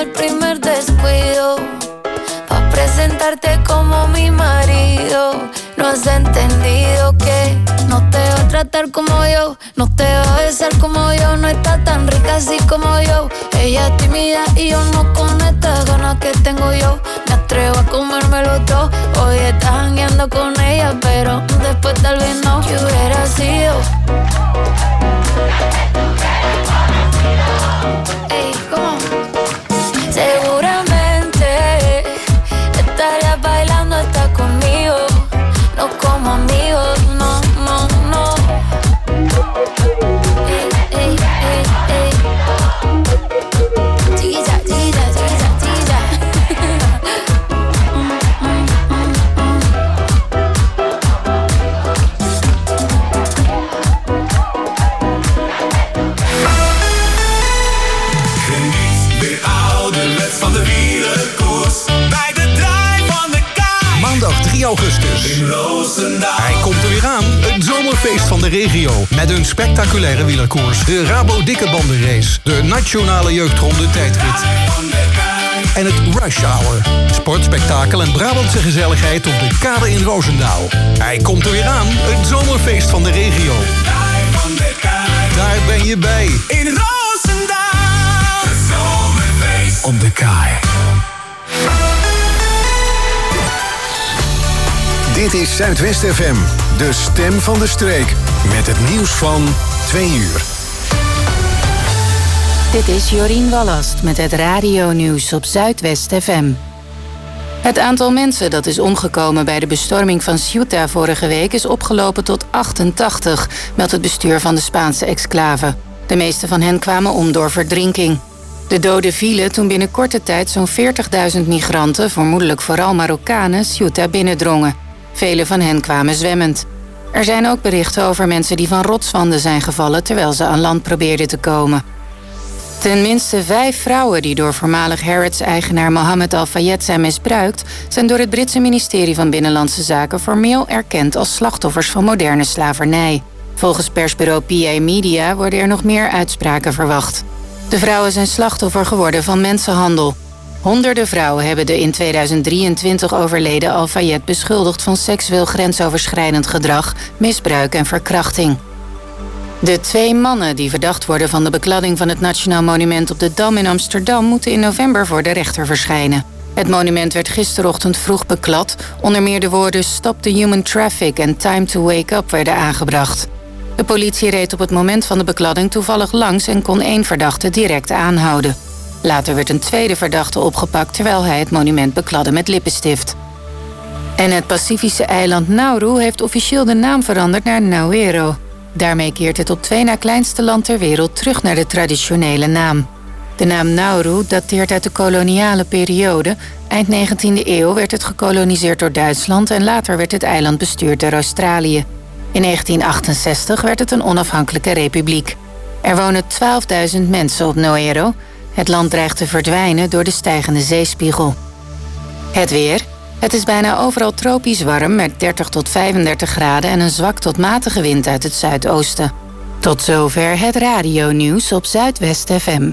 el primer descuido, pa' presentarte como mi marido. No has entendido que no te va a tratar como yo, no te va a besar como yo, no está tan rica así como yo. Ella es tímida y yo no con estas ganas que tengo yo. Me atrevo a comérmelo todo. Hoy estás jangueando con ella, pero después tal vez no. ¿Qué hubiera sido? Ey, ¿cómo? Seguramente estarías bailando hasta conmigo. No como amigos, no, no, no. Ey, ey, ey, ey. Chiquilla, chiquilla, chiquilla, chiquilla. Geniet weer ouderwets van de wielerkoers bij de draai van de kaai. Maandag 3 augustus. In Roosendaal. Hij komt er weer aan. Het zomerfeest van de regio. Met een spectaculaire wielerkoers. De Rabo Dikke Bandenrace. De Nationale Jeugdronde Tijdrit. En het Rush Hour. Sport, spektakel en Brabantse gezelligheid op de kade in Roosendaal. Hij komt er weer aan. Het zomerfeest van de regio. Daar ben je bij. In Roosendaal. Het zomerfeest op de kaai. Dit is Zuidwest FM, de stem van de streek. Met het nieuws van 2 uur. Dit is Jorien Wallast met het radionieuws op Zuidwest FM. Het aantal mensen dat is omgekomen bij de bestorming van Ceuta vorige week is opgelopen tot 88, meldt het bestuur van de Spaanse exclave. De meeste van hen kwamen om door verdrinking. De doden vielen toen binnen korte tijd zo'n 40.000 migranten, vermoedelijk vooral Marokkanen, Ceuta binnendrongen. Vele van hen kwamen zwemmend. Er zijn ook berichten over mensen die van rotswanden zijn gevallen terwijl ze aan land probeerden te komen. Ten minste 5 vrouwen die door voormalig Harrods-eigenaar Mohammed Al-Fayed zijn misbruikt, zijn door het Britse ministerie van Binnenlandse Zaken formeel erkend als slachtoffers van moderne slavernij. Volgens persbureau PA Media worden er nog meer uitspraken verwacht. De vrouwen zijn slachtoffer geworden van mensenhandel. Honderden vrouwen hebben de in 2023 overleden Al-Fayed beschuldigd van seksueel grensoverschrijdend gedrag, misbruik en verkrachting. De 2 mannen die verdacht worden van de bekladding van het Nationaal Monument op de Dam in Amsterdam moeten in november voor de rechter verschijnen. Het monument werd gisterochtend vroeg beklad. Onder meer de woorden Stop the Human Traffic en Time to Wake Up werden aangebracht. De politie reed op het moment van de bekladding toevallig langs en kon 1 verdachte direct aanhouden. Later werd een tweede verdachte opgepakt terwijl hij het monument bekladde met lippenstift. En het Pacifische eiland Nauru heeft officieel de naam veranderd naar Nauero. Daarmee keert het op 2 na kleinste land ter wereld terug naar de traditionele naam. De naam Nauru dateert uit de koloniale periode. Eind 19e eeuw werd het gekoloniseerd door Duitsland en later werd het eiland bestuurd door Australië. In 1968 werd het een onafhankelijke republiek. Er wonen 12.000 mensen op Nauero. Het land dreigt te verdwijnen door de stijgende zeespiegel. Het weer. Het is bijna overal tropisch warm met 30 tot 35 graden en een zwak tot matige wind uit het zuidoosten. Tot zover het radionieuws op Zuidwest FM.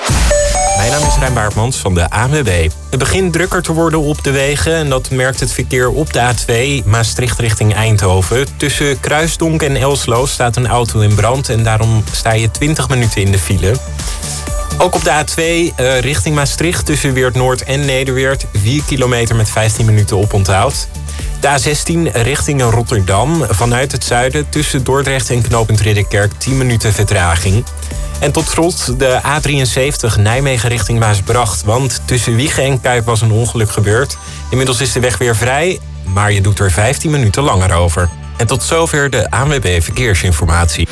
Mijn naam is Rijn Baartmans van de ANWB. Het begint drukker te worden op de wegen en dat merkt het verkeer op de A2 Maastricht richting Eindhoven. Tussen Kruisdonk en Elslo staat een auto in brand en daarom sta je 20 minuten in de file. Ook op de A2 richting Maastricht tussen Weert-Noord en Nederweert 4 kilometer met 15 minuten oponthoud. De A16 richting Rotterdam vanuit het zuiden tussen Dordrecht en knooppunt Ridderkerk 10 minuten vertraging. En tot slot de A73 Nijmegen richting Maasbracht. Want tussen Wijchen en Kuip was een ongeluk gebeurd. Inmiddels is de weg weer vrij, maar je doet er 15 minuten langer over. En tot zover de ANWB Verkeersinformatie.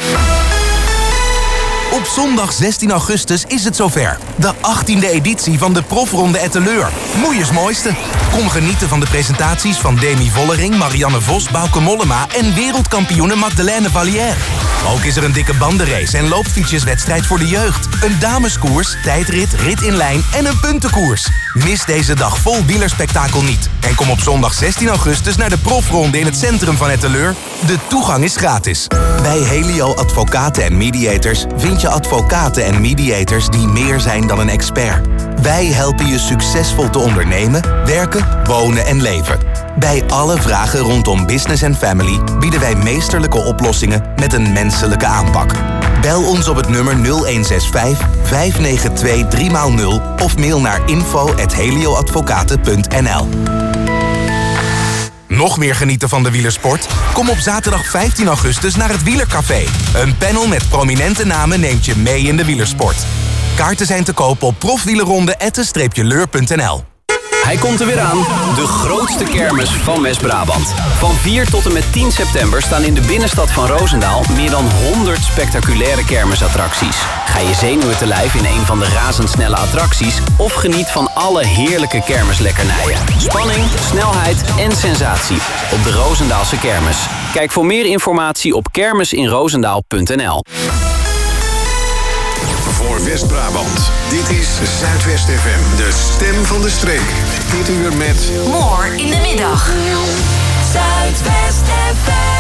Op zondag 16 augustus is het zover. De 18e editie van de Profronde Etteleur. Moeiers mooiste. Kom genieten van de presentaties van Demi Vollering, Marianne Vos, Bauke Mollema en wereldkampioene Magdalene Vallière. Ook is er een dikke bandenrace en loopfietsjeswedstrijd voor de jeugd. Een dameskoers, tijdrit, rit in lijn en een puntenkoers. Mis deze dag vol wielerspektakel niet. En kom op zondag 16 augustus naar de Profronde in het centrum van Etteleur. De toegang is gratis. Bij Helio Advocaten en Mediators vind je advocaten en mediators die meer zijn dan een expert. Wij helpen je succesvol te ondernemen, werken, wonen en leven. Bij alle vragen rondom business en family bieden wij meesterlijke oplossingen met een menselijke aanpak. Bel ons op het nummer 0165 592 3x0 of mail naar info@helioadvocaten.nl. Nog meer genieten van de wielersport? Kom op zaterdag 15 augustus naar het Wielercafé. Een panel met prominente namen neemt je mee in de wielersport. Kaarten zijn te koop op profwielerronde@leur.nl. Hij komt er weer aan, de grootste kermis van West-Brabant. Van 4 tot en met 10 september staan in de binnenstad van Roosendaal meer dan 100 spectaculaire kermisattracties. Ga je zenuwen te lijf in een van de razendsnelle attracties of geniet van alle heerlijke kermislekkernijen. Spanning, snelheid en sensatie op de Roosendaalse kermis. Kijk voor meer informatie op kermisinroosendaal.nl. Voor West-Brabant. Dit is Zuidwest FM, de stem van de streek. Dit uur met... More in de middag. Zuidwest FM.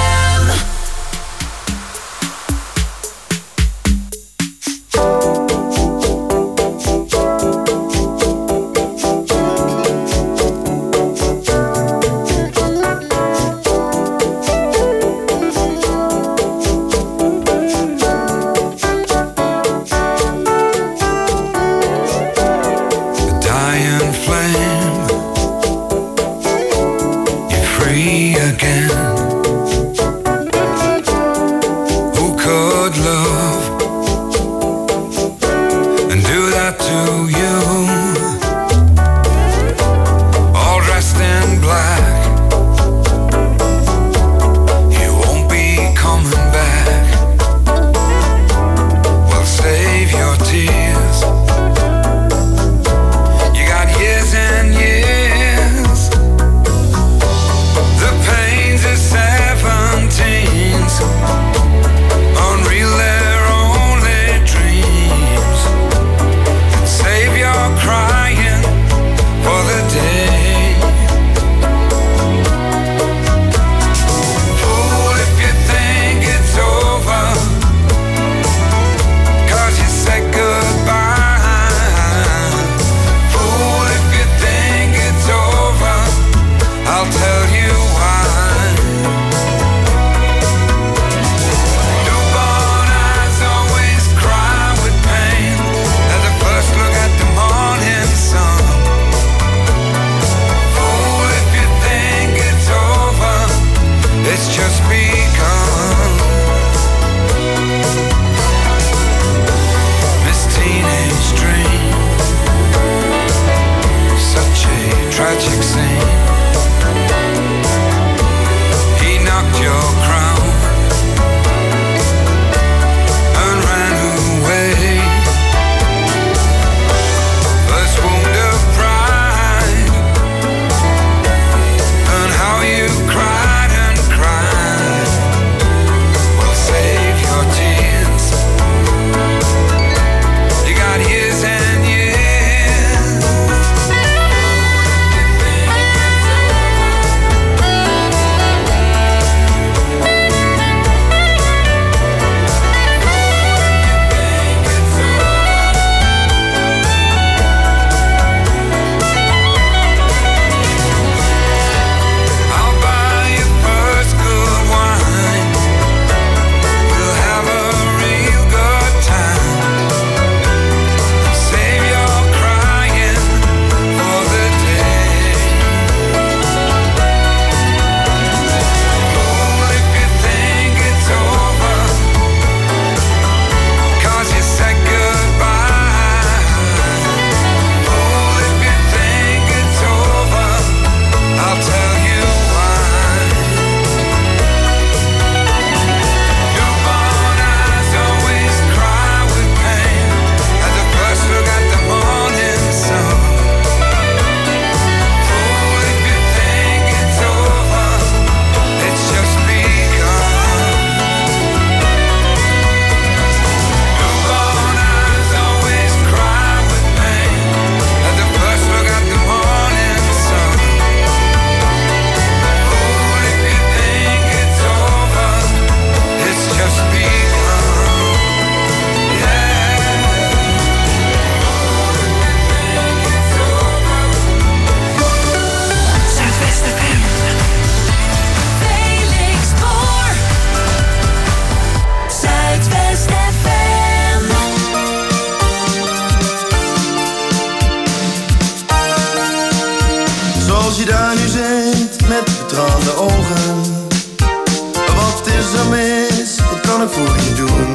je daar nu zit met betraande ogen. Wat is er mis? Wat kan ik voor je doen?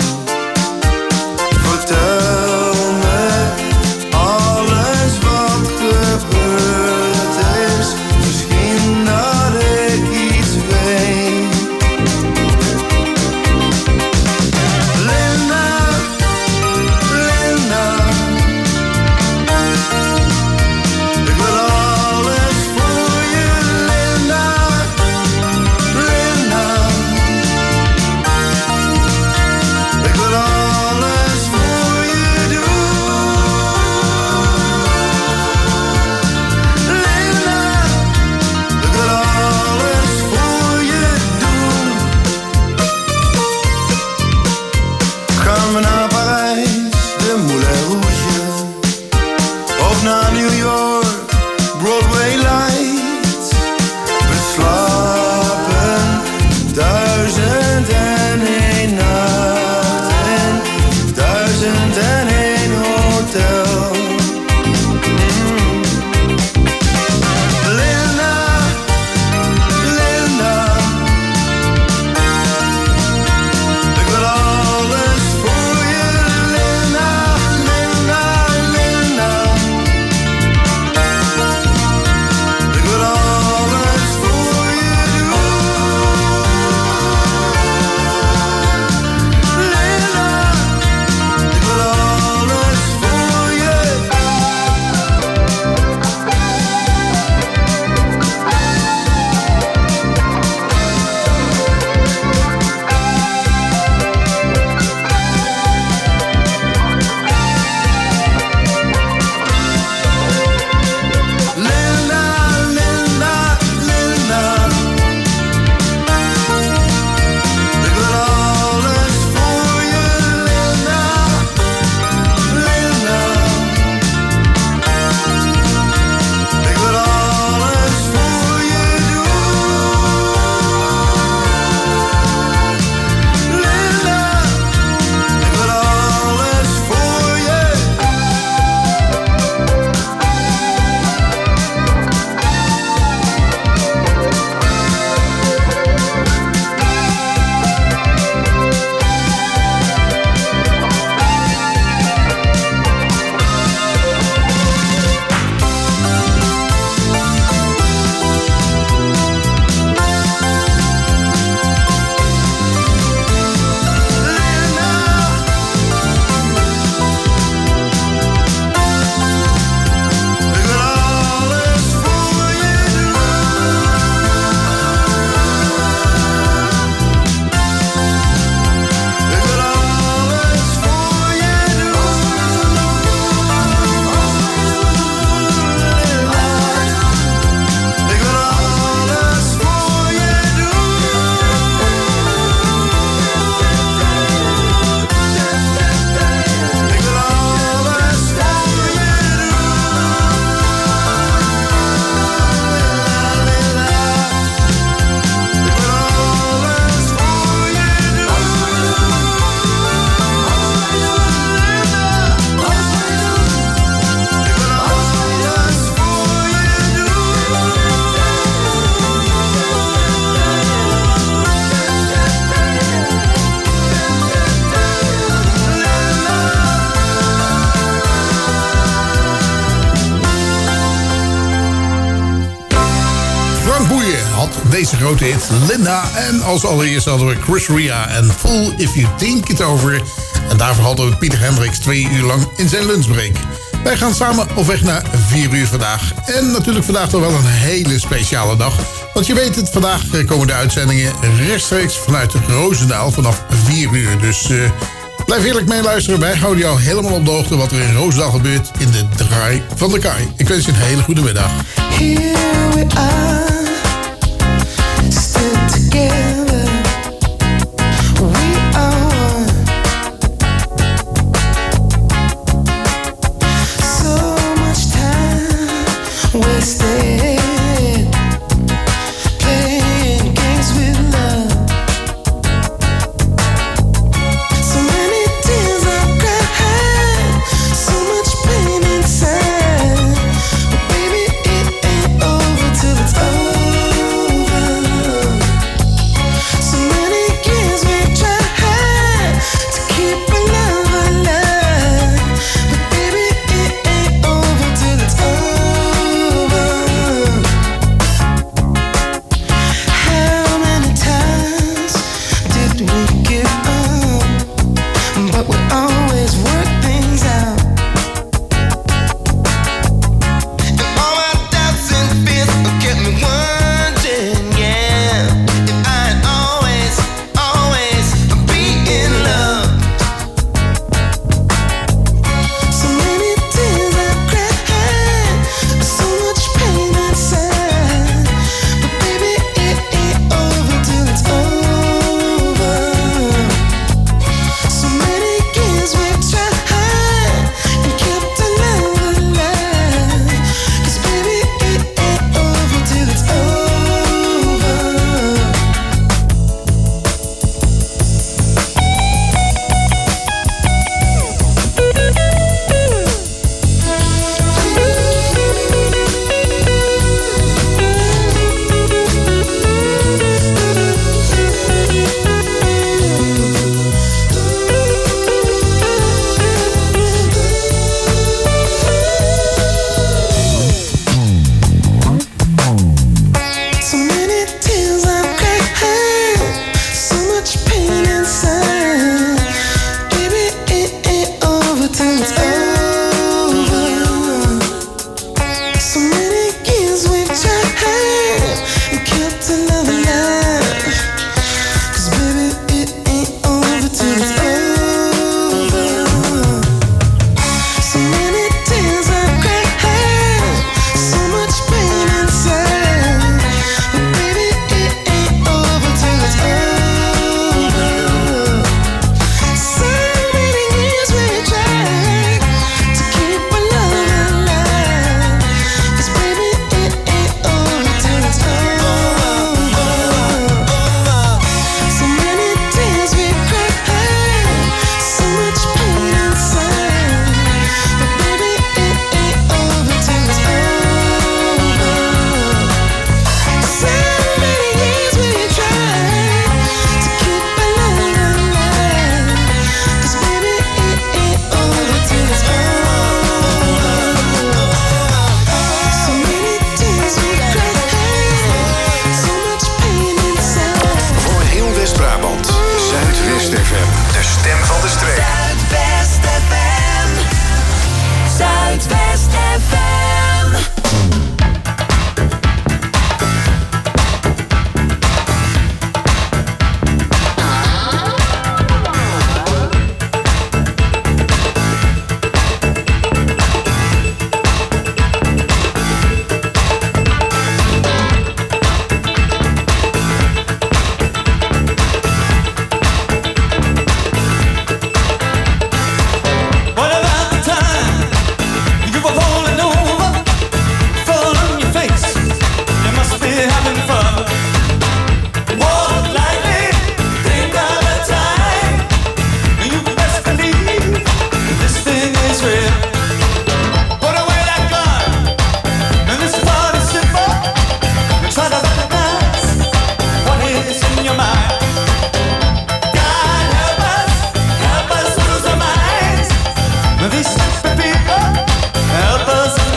Vertel me alles wat gebeurd is. Misschien dat ik iets weet. Linda, Linda, ik wil alles voor je. Linda, Linda, ik wil alles voor je doen. Linda, ik wil alles voor je doen. Gaan we naar Parijs, de Moulin Rouge, of naar New York, Broadway lights. We slapen 1001 nacht in 1001 hotel. Linda, Linda, ik wil alles voor je. Linda, Linda, Linda, ik wil alles voor je doen. Linda, ik wil alles voor je. Linda, Linda, Linda, ik wil alles voor je. Linda, Linda, ik wil alles voor je doen. Linda, ik wil alles voor je. Ik wil alles voor je doen. Ik wil alles voor je doen. Ik wil alles voor je doen. Ik wil alles voor je Frank Boeien had deze grote hit Linda. En als allereerst hadden we Chris Ria en Fool If You Think It Over. En daarvoor hadden we Pieter Hendricks 2 uur lang in zijn lunchbreak. Wij gaan samen op weg naar 4 uur vandaag. En natuurlijk vandaag toch wel een hele speciale dag. Want je weet het, vandaag komen de uitzendingen rechtstreeks vanuit Roosendaal vanaf 4 uur. Dus blijf heerlijk meeluisteren. Wij houden jou helemaal op de hoogte wat er in Roosendaal gebeurt in de Draai van de Kaai. Ik wens je een hele goede middag. Here we are, still together. We are one. So much time wasted playing games with love. So many tears I've cried, so much pain inside. But baby, it ain't over till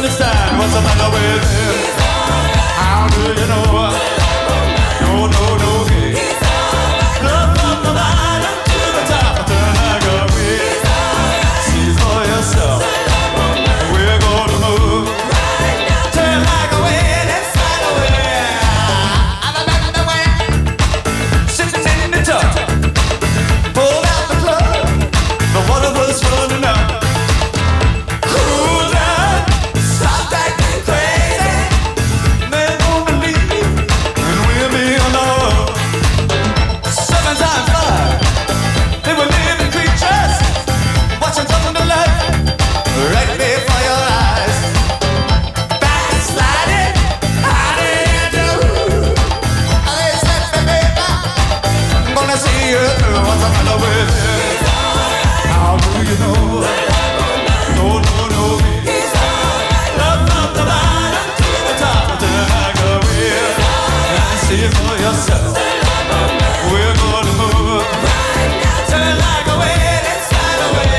understand what's the matter with him. How do you know? No, no, no. Love from the bottom to the top, turn like a wheel. See for yourself. We're gonna move. Turn like a wheel inside a wheel. I'm back on the way. Sitting in the tub. Pulled out the plug. The water was running out. Cool down. Stop acting crazy. Men won't believe. And we'll be alone. 7 times 5. They were living creatures. Watching something to life. Right before your eyes. Backsliding. How do you do? They said, baby, I'm gonna see you through. What's the matter with you? How do you know? No, no, no. Love from the bottom to the top. Turn like a wheel. And see it for yourself. We're gonna move. Turn like a wheel inside a wheel.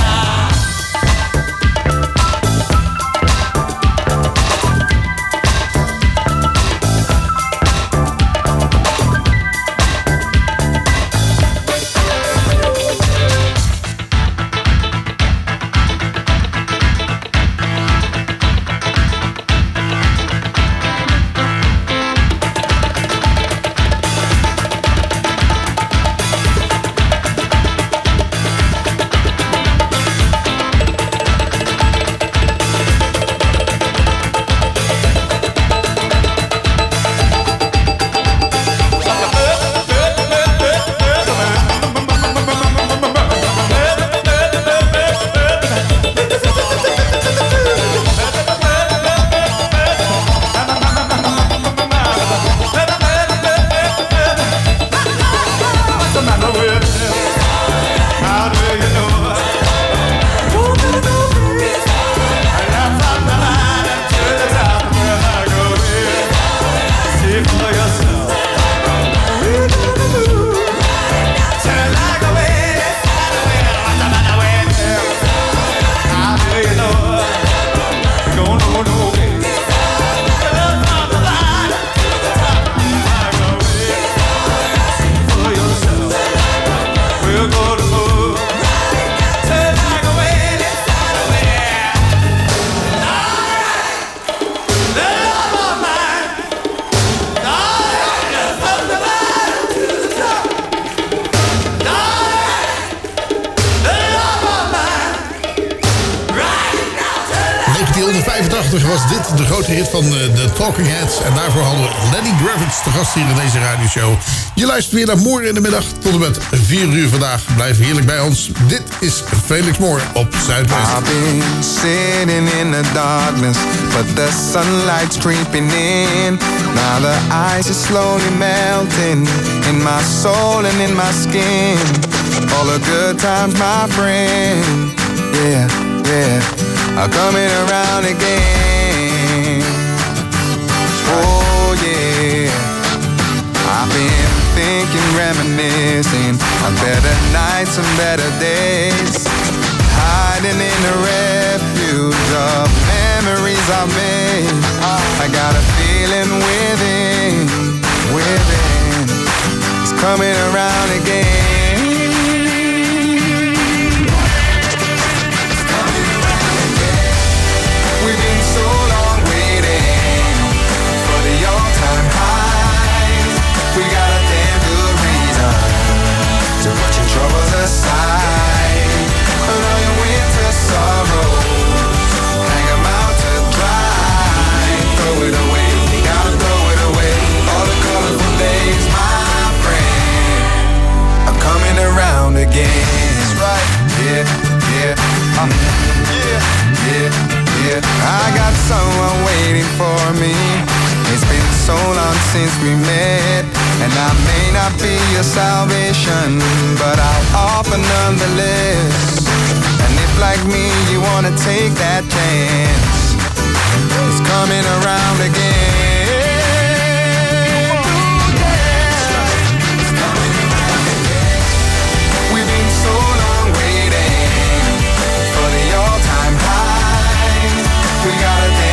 Was dit de grote hit van de Talking Heads. En daarvoor hadden we Lenny Kravitz te gast hier in deze radioshow. Je luistert weer naar Morgen in de Middag tot en met 4 uur vandaag. Blijf heerlijk bij ons. Dit is Felix Moore op Zuidwest. I've been sitting in the darkness, but the sunlight's creeping in. Now the ice is slowly melting in my soul and in my skin. All the good times, my friend, yeah, yeah, are coming around again. Oh yeah, I've been thinking, reminiscing on better nights and better days, hiding in the refuge of memories I've made. I got a feeling within, it's coming around again. We've been so long waiting for the all-time highs. We got a damn good reason to put your troubles aside. And all your winter sorrows, hang 'em out to dry. Throw it away, you gotta throw it away. All the colorful days, my friend, are coming around again. That's right, yeah, yeah, yeah. I got someone waiting for me. It's been so long since we met, and I may not be your salvation, but I'll offer nonetheless. And if like me you wanna take that chance, it's coming around again. We've been so long waiting for the all-time high. We gotta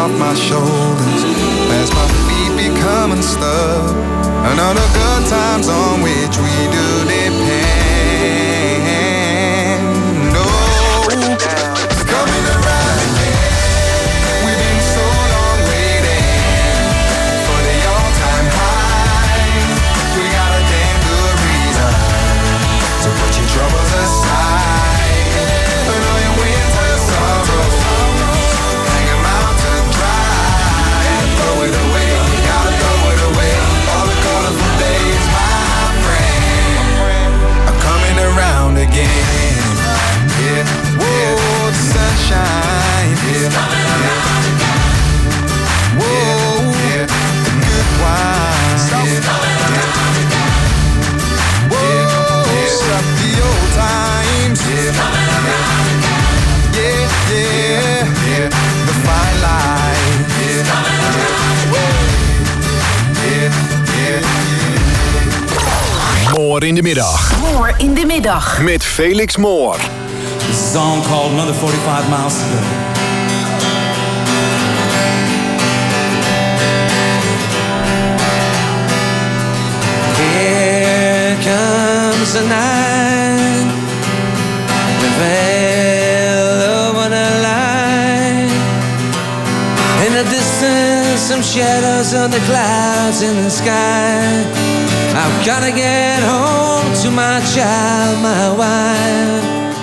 off my shoulders as my feet become unstuck. And all the good times on which we do depend. Oh, it's coming around again. We've been so long waiting for the all-time high. We got a damn good reason to put your troubles aside. And all your winter sorrows, hang 'em out to dry. Throw it away, you gotta throw it away. All the colorful days, my friend, are coming around again. Yeah, whoa, the sunshine, yeah, whoa, yeah, the good wine, yeah, whoa, stop the old times, yeah, yeah, the fine line, yeah, Moor in de middag. Moor in de middag. Met Felix Moor. This is a song called Another 45 Miles to Go. Here comes the night, the veil over the line. In the distance, some shadows of the clouds in the sky. I've gotta get home to my child, my wife.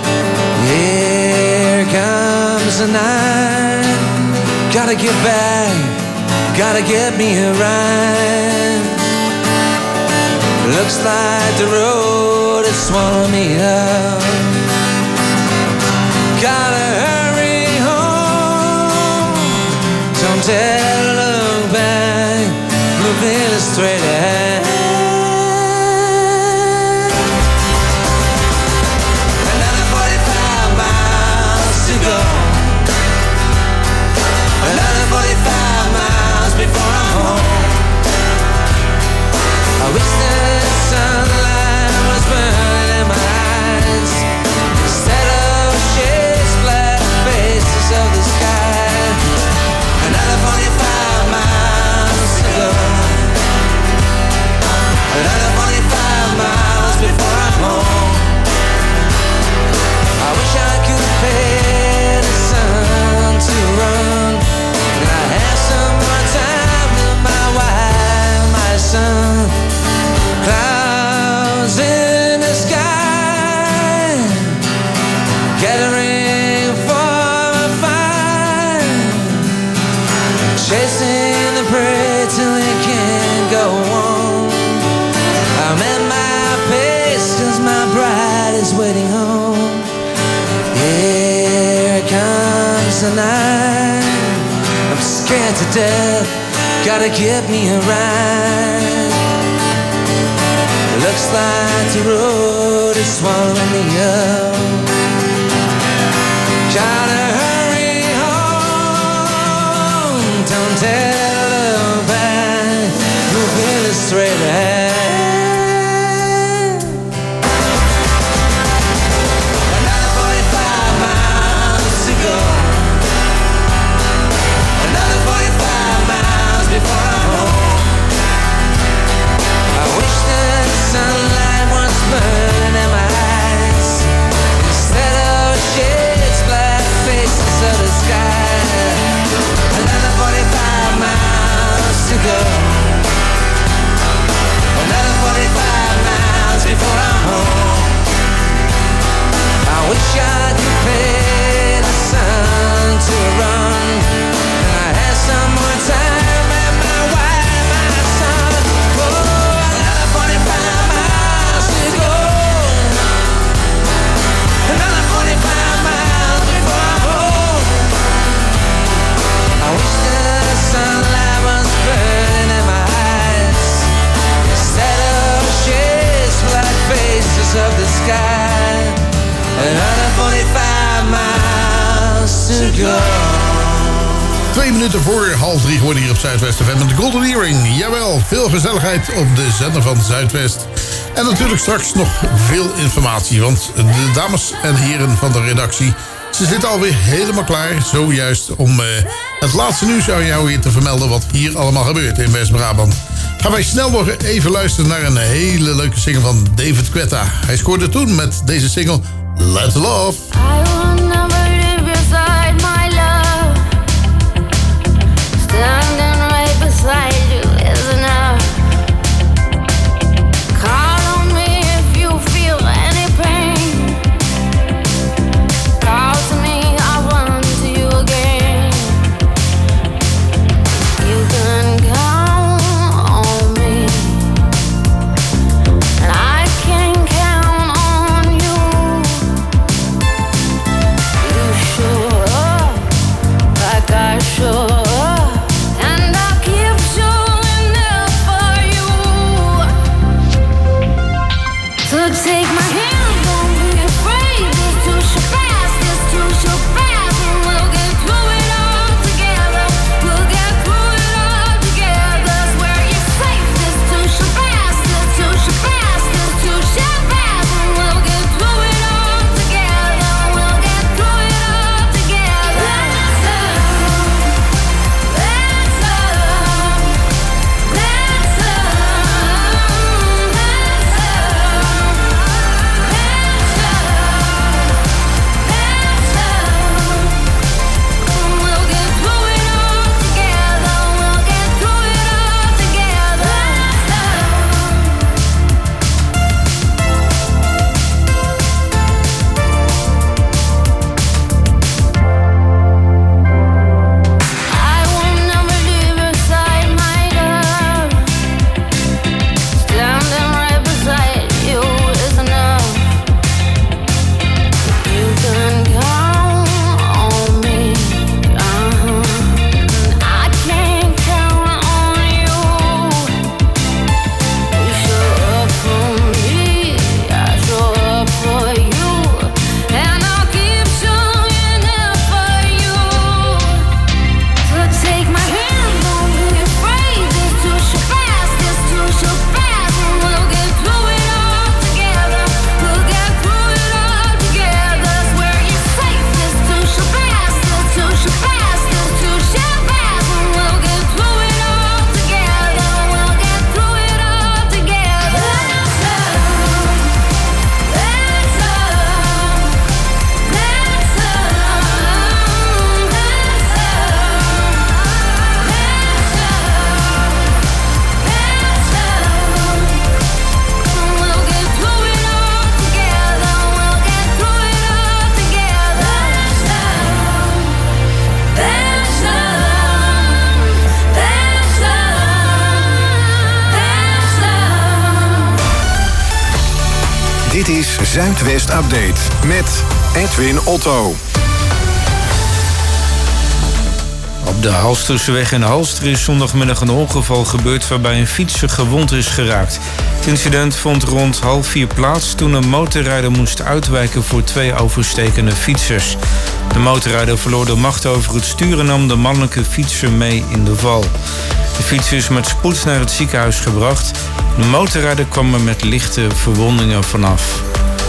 Here comes the night. Gotta get back, gotta get me a ride. Looks like the road is swallowing me up. Gotta hurry home. Don't dare look back, moving straight ahead. Another 45 miles to go. Another 45 miles before I'm home. I wish the sunlight was burning in my eyes instead of shades, black faces of the sky. Another 45 miles to go. Another 45 miles before I'm home. I wish I could pay the sun to run, and I have some more time with my wife, my son. Clouds in the sky, gathering for a fire, chasing the prey till it can't go on. I'm at my pace 'cause my bride is waiting home. Here comes the night, I'm scared to death, gotta get me a ride. Looks like the road is swallowing me up. Gotta hurry home. Don't tell look back, moving straight ahead. Another 45 miles to go. Another 45 miles before I'm home. I wish the sunlight was burning in my eyes instead of shades, black faces of the sky. Another 45 miles to go. Another 45 miles before I'm home. I wish I could pay the sun to run, and I had some more time and my wife, my son. Oh, another 45 miles to go. Another 45 miles before I'm home. I wish the sunlight was burning in my eyes instead of shades, black faces of the sky. Another 45 miles to go. 2 minuten voor 2:30 geworden hier op Zuidwest FM met de Golden Earring. Jawel, veel gezelligheid op de zender van Zuidwest. En natuurlijk straks nog veel informatie, want de dames en heren van de redactie Ze zitten alweer helemaal klaar, zojuist om het laatste nieuws aan jou hier te vermelden wat hier allemaal gebeurt in West-Brabant. Gaan wij snel nog even luisteren naar een hele leuke single van David Guetta. Hij scoorde toen met deze single Let's Love. I will never live beside my love. Standing right beside you is enough. Call on me if you feel any pain. Call to me, I'll run to you again. You can count on me, and I can count on you. You show up like I show up, and I'll keep showing up for you. So take my hand, don't be afraid. This too shall pass, this too shall pass, and we'll get through it all together. We'll get through it all together. Swear you're safe. This too shall pass, this too shall pass, this too shall pass, and we'll get through it all together. We'll get through it all together. Let's love, let's love, let's love, let's We'll get through it all together. We'll get through it all together. I will never leave beside my love. Standing right beside you is enough. You can count on me, and I can count on you. You show up for me, I show up for you, and I'll keep showing up for you. So take my hand, don't be afraid. This too shall pass, this too shall pass, and we'll get through it all together. We'll get through it all together. Swear you're safe. This too shall pass, this too shall pass, this too shall pass, and we'll get through it all together. We'll get through it all together. Let's love, let's love, let's love, let's We'll get through it all together. We'll get through it all together. Let's love, let's love, let's love. Dit is Zuidwest Update met Edwin Otto. Op de Halsterseweg in Halster is zondagmiddag een ongeval gebeurd waarbij een fietser gewond is geraakt. Het incident vond rond 3:30 plaats toen een motorrijder moest uitwijken voor 2 overstekende fietsers. De motorrijder verloor de macht over het stuur en nam de mannelijke fietser mee in de val. De fietser is met spoed naar het ziekenhuis gebracht. De motorrijder kwam er met lichte verwondingen vanaf.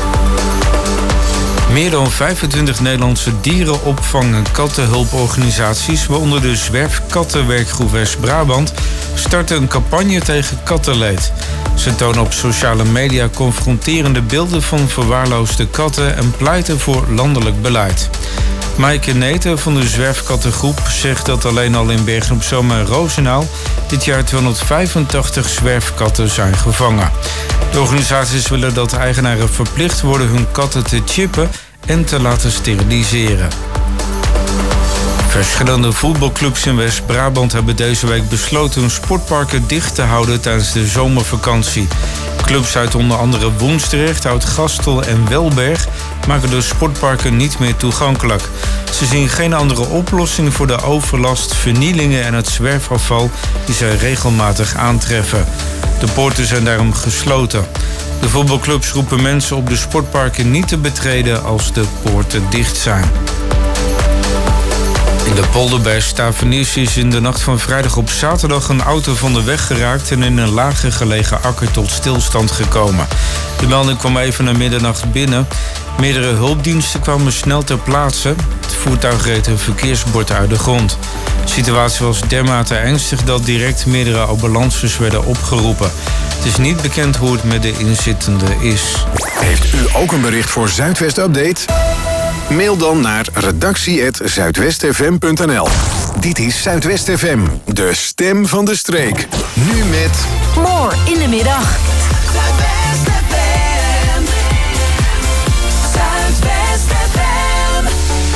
Meer dan 25 Nederlandse dierenopvang- en kattenhulporganisaties, waaronder de Zwerfkattenwerkgroep West-Brabant, starten een campagne tegen kattenleed. Ze tonen op sociale media confronterende beelden van verwaarloosde katten en pleiten voor landelijk beleid. Maaike Neten van de Zwerfkattengroep zegt dat alleen al in Bergen-op-Zoom en Roosendaal dit jaar 285 zwerfkatten zijn gevangen. De organisaties willen dat eigenaren verplicht worden hun katten te chippen en te laten steriliseren. Verschillende voetbalclubs in West-Brabant hebben deze week besloten hun sportparken dicht te houden tijdens de zomervakantie. Clubs uit onder andere Woensdrecht, Oud-Gastel en Welberg maken de sportparken niet meer toegankelijk. Ze zien geen andere oplossing voor de overlast, vernielingen en het zwerfafval die zij regelmatig aantreffen. De poorten zijn daarom gesloten. De voetbalclubs roepen mensen op de sportparken niet te betreden als de poorten dicht zijn. In de polder bij Stafeniers is in de nacht van vrijdag op zaterdag een auto van de weg geraakt en in een lager gelegen akker tot stilstand gekomen. De melding kwam even na middernacht binnen. Meerdere hulpdiensten kwamen snel ter plaatse. Het voertuig reed een verkeersbord uit de grond. De situatie was dermate ernstig dat direct meerdere ambulances werden opgeroepen. Het is niet bekend hoe het met de inzittende is. Heeft u ook een bericht voor Zuidwest Update? Mail dan naar redactie@zuidwestfm.nl. Dit is Zuidwest FM, de stem van de streek. Nu met... More in de middag. Zuidwest FM. Zuidwest FM.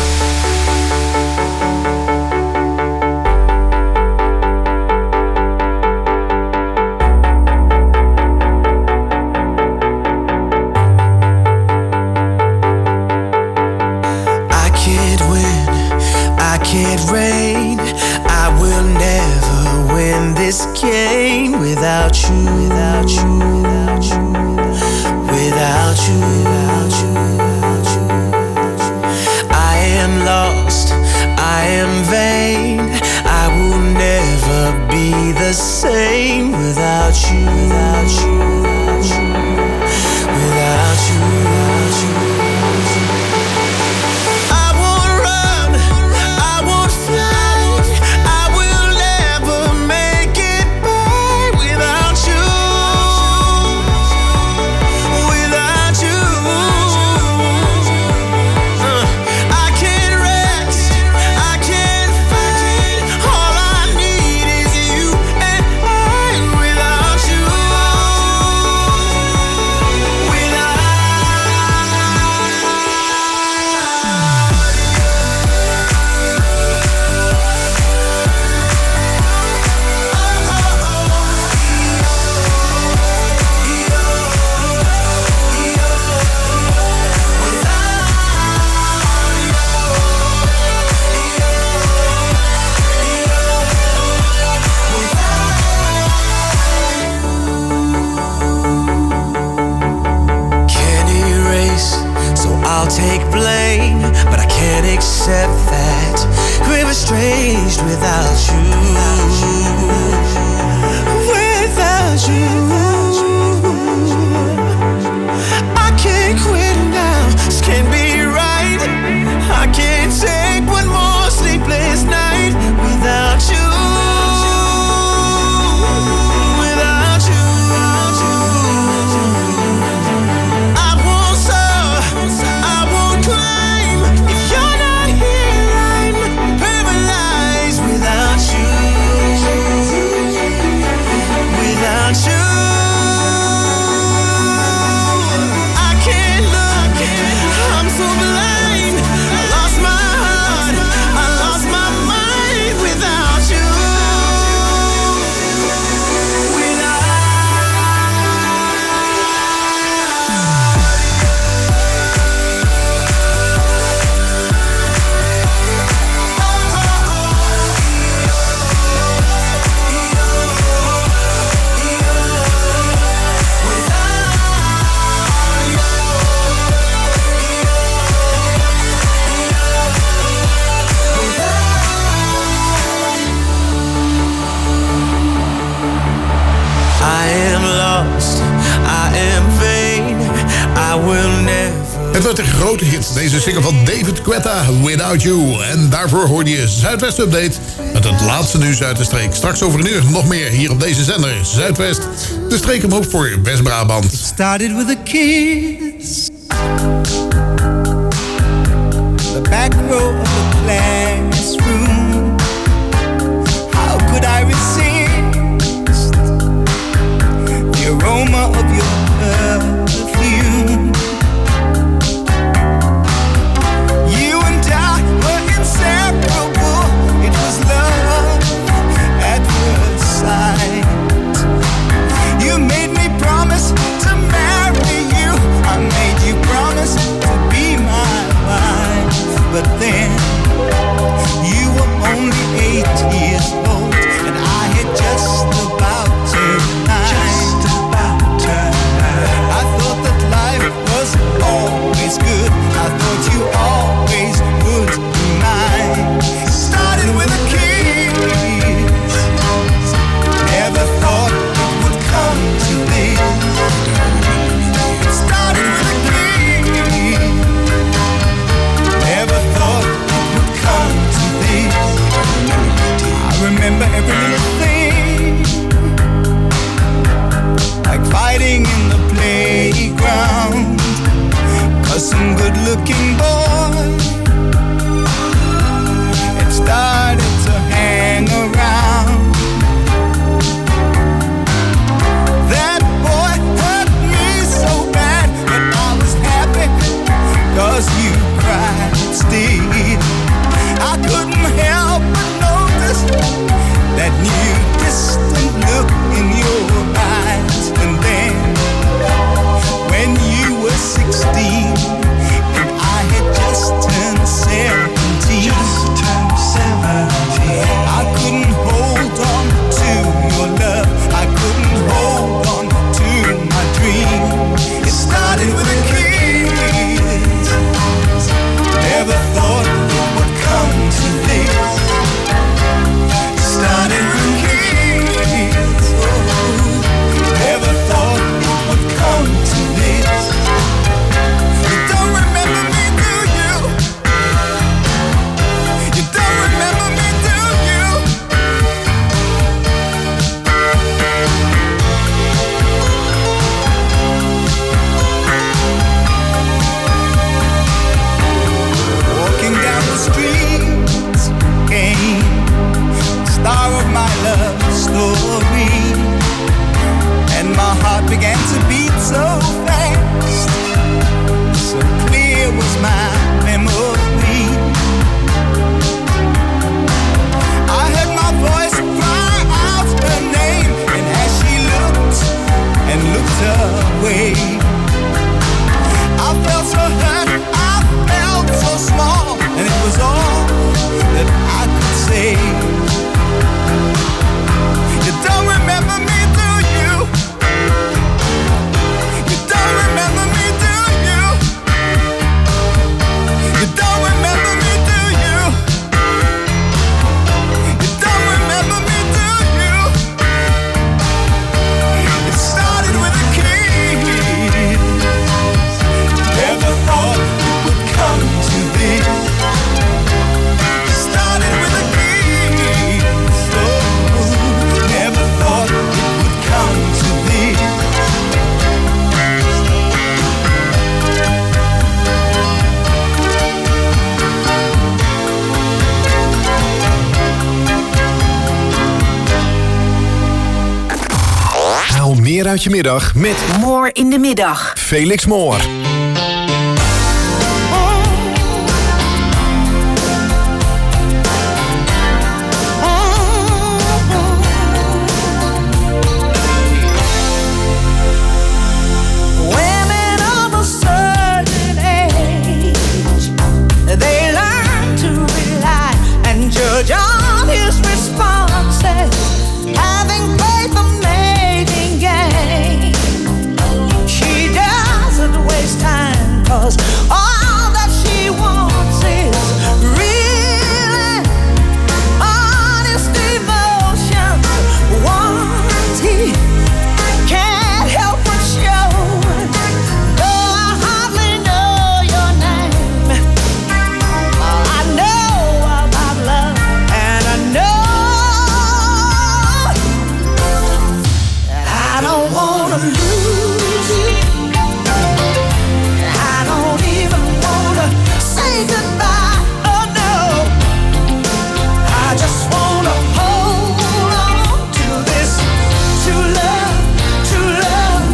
I can't reign. I will never win this game without you, without you, without you, without you, without you, without you. I am lost, I am vain. I will never be the same without you, without you, without you, without you, without you. Take blame, but I can't accept that we're estranged without you, without you. I can't quit now, this can't be right. I can't take one more sleepless night without you. Het werd een grote hit, deze single van David Guetta, Without You. En daarvoor hoorde je Zuidwest Update met het laatste nieuws uit de streek. Straks over een uur nog meer hier op deze zender. Zuidwest, de streek omhoog voor West-Brabant. It started with a kiss. The back row of the classroom. How could I resist the aroma of your perfume? You and I were inseparable. It was love at first sight. You made me promise to marry you. I made you promise to be my wife. But then you were only 8 years old, and I had just about turned 9. I thought that life was always good. I thought you always would be mine. Stop. remember every little thing, like fighting in the playground, 'cause some good-looking boy had started to hang around. That boy hurt me so bad, but I was happy 'cause you cried still. I couldn't help but notice that new distant look in your eyes. And then when you were 16 and I had just turned 17, I couldn't hold on to your love, I couldn't hold on to my dream. It started with a kiss, never thought it would come to this. It started with a kiss, never thought it would come to this. You don't remember me, do you? You don't remember me, do you? Walking down the streets came the star of my love story, and my heart began to beat so fast, so clear was my memory. I heard my voice cry out her name, and as she looked and looked away, I felt so hurt, I felt so small, and it was all that I could say. You don't remember me, do you? You don't remember me, do you? You don't remember me, do you? You don't remember me, do you? It started with a kiss, never thought it would come to this. It started with a kiss, oh, never thought it would come to this. Haal meer uit je middag met More in de middag. Felix Moor. Women of a certain age, they learn to rely and judge on his responses, having played the mating game. She doesn't waste time, 'cause all that she wants is real and honest emotions. Ones he can't help but show. Though I hardly know your name, I know about love, and I know that I don't wanna lose you. I don't even wanna say goodbye, oh no. I just wanna hold on to this true love, true love.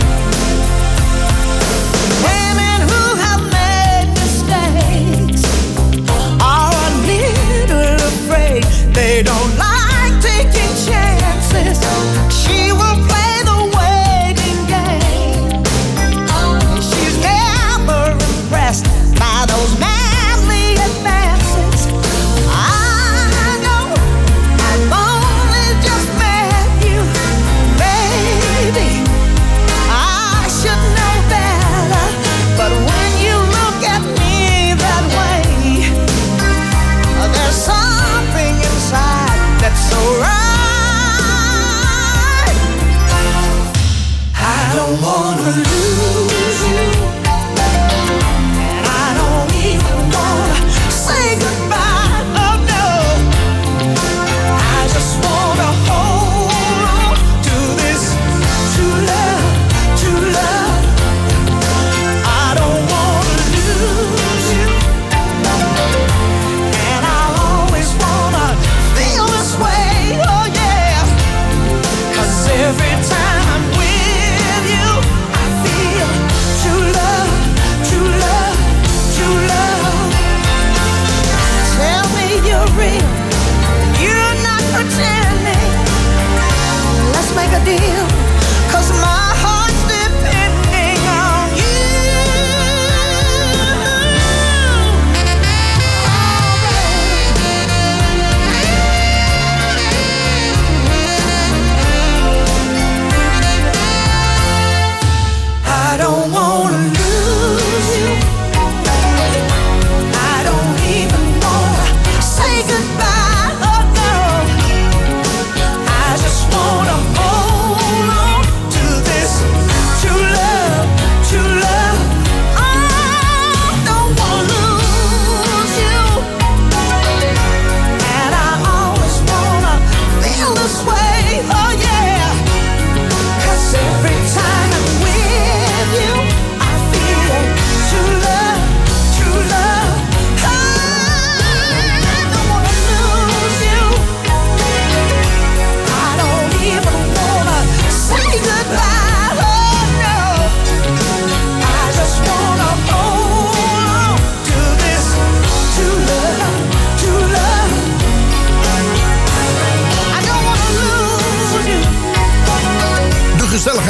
Women who have made mistakes are a little afraid. They don't like taking chances. She will play the waiting game. She's never impressed by those manly advances. I know I've only just met you, baby. I should know better, but when you look at me that way, there's something inside that's so right. I don't wanna lose you, and I don't even wanna say goodbye, oh no. I just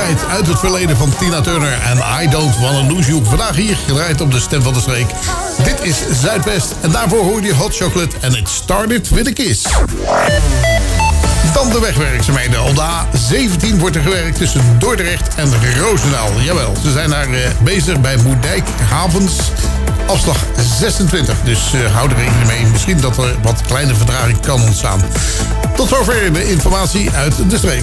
gedraaid uit het verleden van Tina Turner en I Don't Wanna Lose You. Vandaag hier gedraaid op de Stem van de Streek. Dit is Zuidwest en daarvoor hoorde je Hot Chocolate en It Started With A Kiss. Dan de wegwerkzaamheden. Op de A17 wordt er gewerkt tussen Dordrecht en Roosendaal. Jawel, ze zijn daar bezig bij Moerdijk Havens. Afslag 26, dus hou er rekening mee. Misschien dat er wat kleine vertraging kan ontstaan. Tot zover de informatie uit de streek.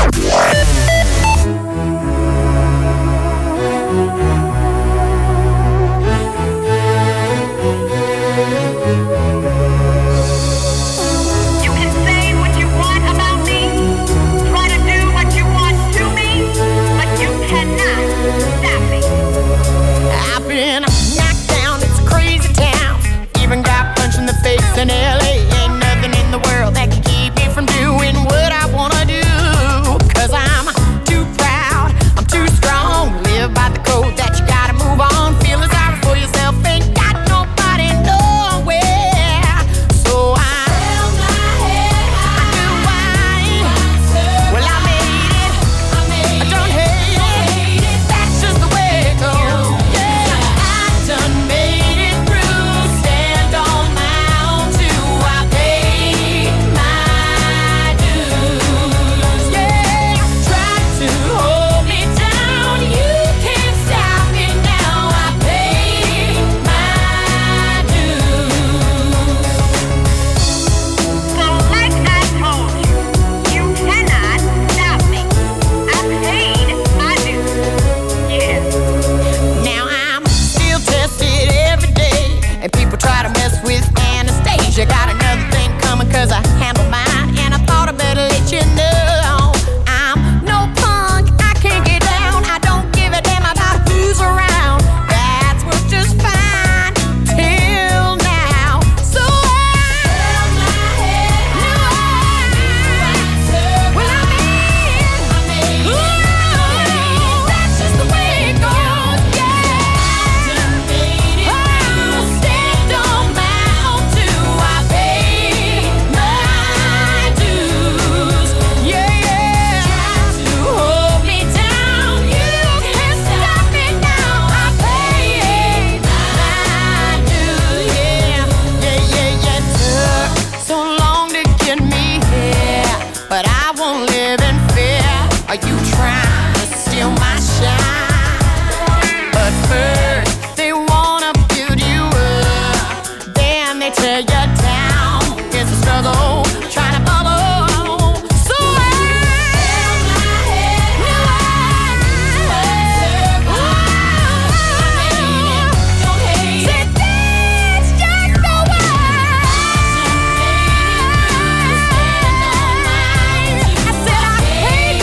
In LA, ain't nothing in the world that can keep me from doing what I wanna do. 'Cause I'm too proud, I'm too strong to live by the code that you gotta move on. Feeling sorry for yourself, ain't got nobody nowhere. So I held my head high. I knew well, I made it. I don't hate it. That's just the way it goes. Yeah, I done made it through. Stand on my you got another thing coming 'cause I handle mine and I thought I better let you know I'm no punk, I can't get down, I don't give a damn about who's around. That's worked just fine till now. So I held my head high. Well, I made it. Ooh, that's just the way it goes. Yeah, I made it. Oh, stand on my are you trying to steal my shine? But first, they wanna build you up, then they tear you down. It's a struggle, trying to follow. So I held my head high. Don't hate it. That's just the way. I said I hate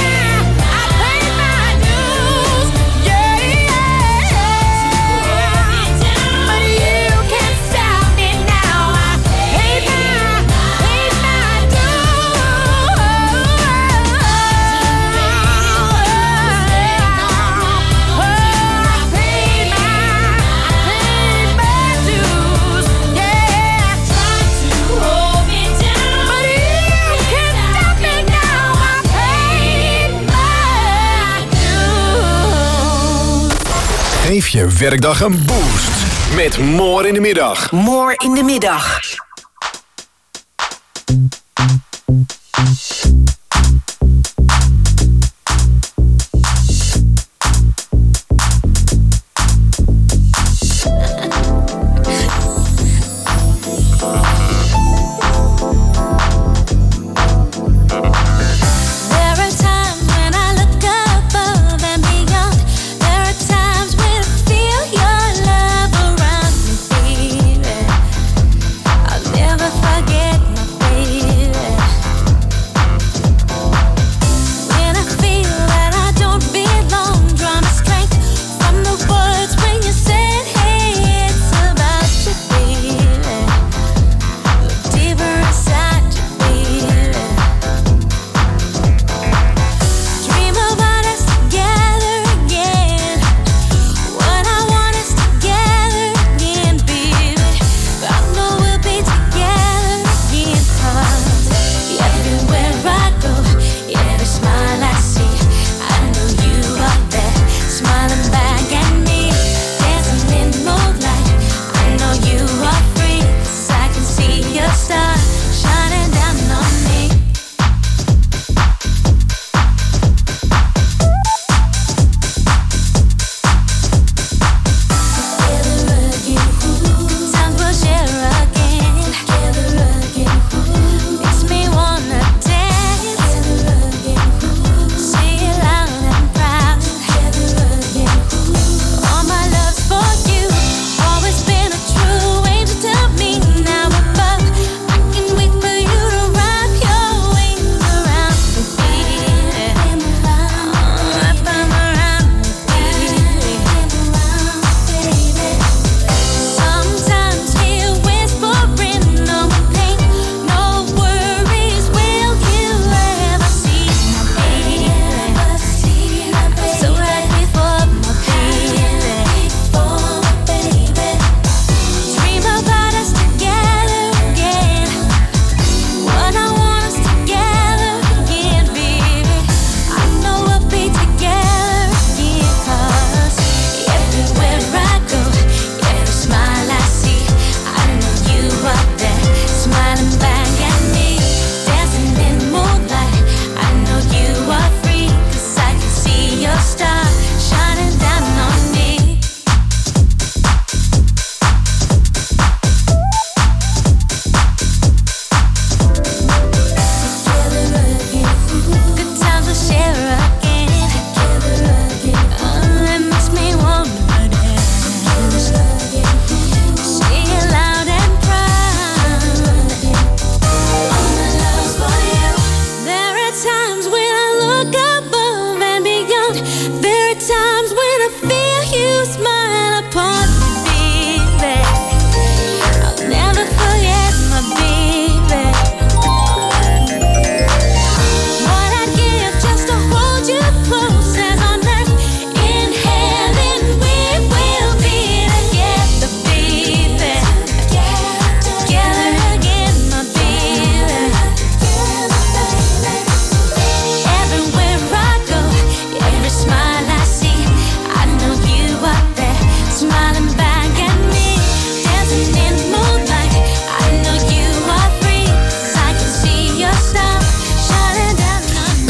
Geef je werkdag een boost met More in de Middag. More in de Middag.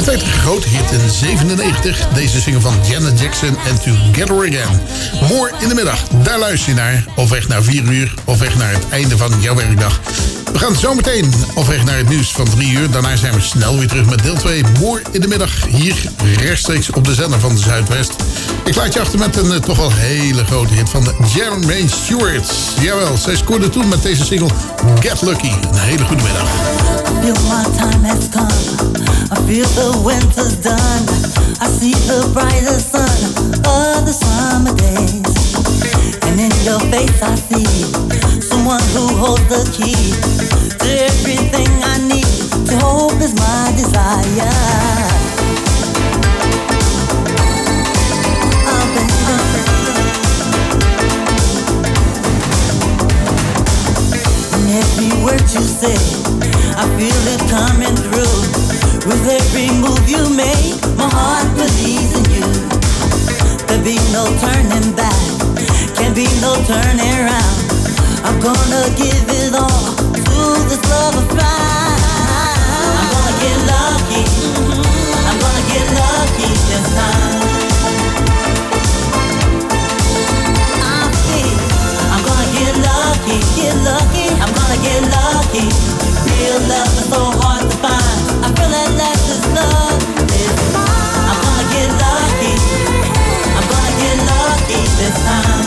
Het werd een grote hit in 1997. Deze single van Janet Jackson en Together Again. More in de middag, daar luister je naar. Of weg naar 4 uur, of weg naar het einde van jouw werkdag. We gaan zo meteen op weg naar het nieuws van 3 uur. Daarna zijn we snel weer terug met deel 2. More in de middag, hier rechtstreeks op de zender van de Zuidwest. Ik laat je achter met een toch wel hele grote hit van de Jermaine Stewart. Jawel, zij scoorde toen met deze single Get Lucky. Een hele goede middag. I feel my time has come. I feel the winter's done. I see the brighter sun of the summer days. And in your face I see someone who holds the key to everything I need. To hope is my desire. Every word you say, I feel it coming through. With every move you make, my heart believes in you. There'll be no turning back, can't be no turning around. I'm gonna give it all to this love affair. I'm gonna get lucky, I'm gonna get lucky this time. I feel I'm gonna get lucky, I'm gonna get lucky. Real love is so hard to find. I feel that that's just love is mine. I'm gonna get lucky, I'm gonna get lucky this time.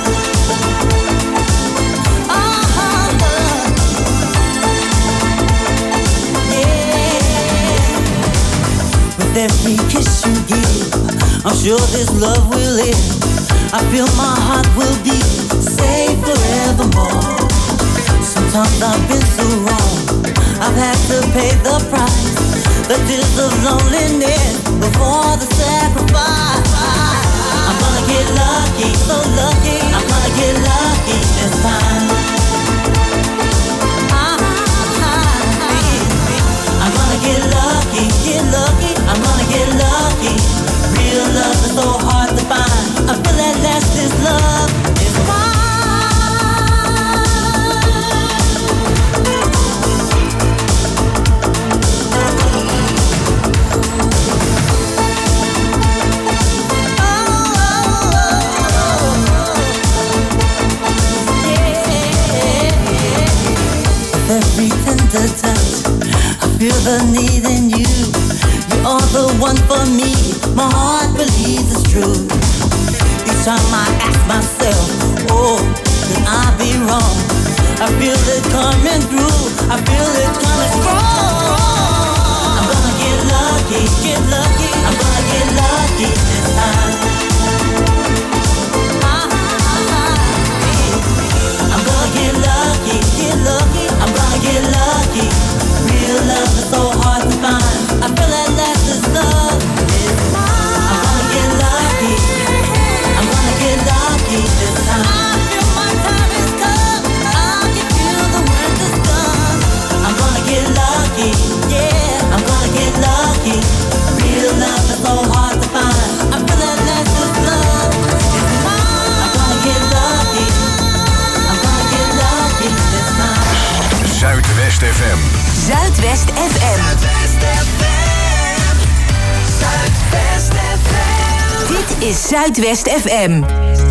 Yeah. With every kiss you give, I'm sure this love will live. I feel my heart will be safe forevermore. Sometimes I've been so wrong, I've had to pay the price. The tears of loneliness before the sacrifice. I'm gonna get lucky, so lucky. I'm gonna get lucky this time. I'm gonna get lucky, I'm gonna get lucky. Real love is so hard to find. I feel that that's this love is mine. Every tender touch, I feel the need in you. You are the one for me, my heart believes it's true. Each time I ask myself, oh, could I be wrong? I feel it coming through, I feel it coming strong. I'm gonna get lucky, I'm gonna get lucky this time. I'm gonna get lucky, I'm gonna get lucky. Real love is so hard to find. I feel that that's this love is mine. I'm gonna get lucky, I'm gonna get lucky this time. I feel my time has come. I can feel the winter's done. I'm gonna get lucky, yeah, I'm gonna get lucky. Real love is so hard to find. I feel that that's this love is mine. I'm gonna get lucky, I'm gonna get lucky this time. Zuidwest FM. Zuidwest FM. Dit is Zuidwest FM.